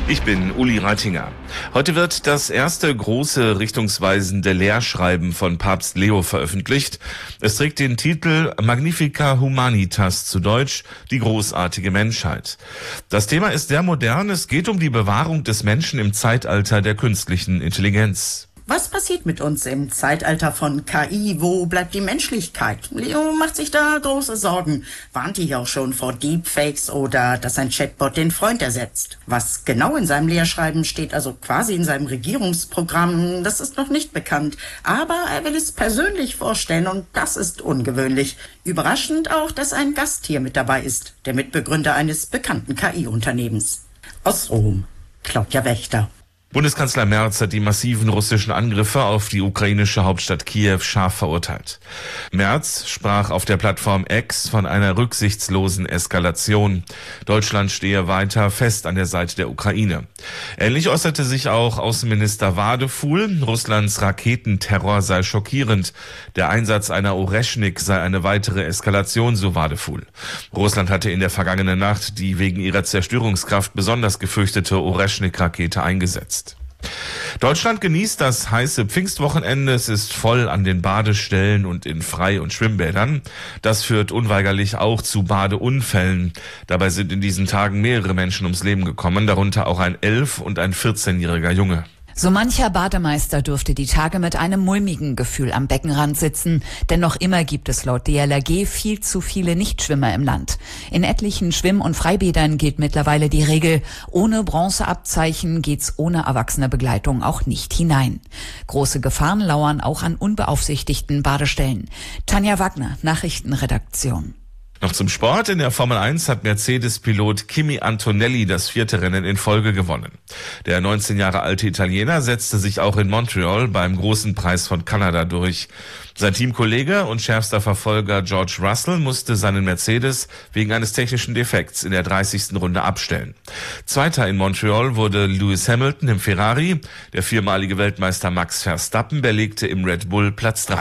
Ich bin Uli Reitinger. Heute wird das erste große richtungsweisende Lehrschreiben von Papst Leo veröffentlicht. Es trägt den Titel Magnifica Humanitas, zu Deutsch die großartige Menschheit. Das Thema ist sehr modern. Es geht um die Bewahrung des Menschen im Zeitalter der künstlichen Intelligenz. Was passiert mit uns im Zeitalter von KI? Wo bleibt die Menschlichkeit? Leo macht sich da große Sorgen. Warnte hier auch schon vor Deepfakes oder dass ein Chatbot den Freund ersetzt. Was genau in seinem Lehrschreiben steht, also quasi in seinem Regierungsprogramm, das ist noch nicht bekannt. Aber er will es persönlich vorstellen und das ist ungewöhnlich. Überraschend auch, dass ein Gast hier mit dabei ist, der Mitbegründer eines bekannten KI-Unternehmens. Aus Rom, Claudia Wächter. Bundeskanzler Merz hat die massiven russischen Angriffe auf die ukrainische Hauptstadt Kiew scharf verurteilt. Merz sprach auf der Plattform X von einer rücksichtslosen Eskalation. Deutschland stehe weiter fest an der Seite der Ukraine. Ähnlich äußerte sich auch Außenminister Wadefuhl. Russlands Raketenterror sei schockierend. Der Einsatz einer Oreschnik sei eine weitere Eskalation, so Wadefuhl. Russland hatte in der vergangenen Nacht die wegen ihrer Zerstörungskraft besonders gefürchtete Oreschnik-Rakete eingesetzt. Deutschland genießt das heiße Pfingstwochenende. Es ist voll an den Badestellen und in Frei- und Schwimmbädern. Das führt unweigerlich auch zu Badeunfällen. Dabei sind in diesen Tagen mehrere Menschen ums Leben gekommen, darunter auch ein 11- und ein 14-jähriger Junge. So mancher Bademeister dürfte die Tage mit einem mulmigen Gefühl am Beckenrand sitzen, denn noch immer gibt es laut DLRG viel zu viele Nichtschwimmer im Land. In etlichen Schwimm- und Freibädern gilt mittlerweile die Regel, ohne Bronzeabzeichen geht's ohne erwachsene Begleitung auch nicht hinein. Große Gefahren lauern auch an unbeaufsichtigten Badestellen. Tanja Wagner, Nachrichtenredaktion. Noch zum Sport. In der Formel 1 hat Mercedes-Pilot Kimi Antonelli das 4. Rennen in Folge gewonnen. Der 19 Jahre alte Italiener setzte sich auch in Montreal beim Großen Preis von Kanada durch. Sein Teamkollege und schärfster Verfolger George Russell musste seinen Mercedes wegen eines technischen Defekts in der 30. Runde abstellen. Zweiter in Montreal wurde Lewis Hamilton im Ferrari. Der viermalige Weltmeister Max Verstappen belegte im Red Bull Platz 3.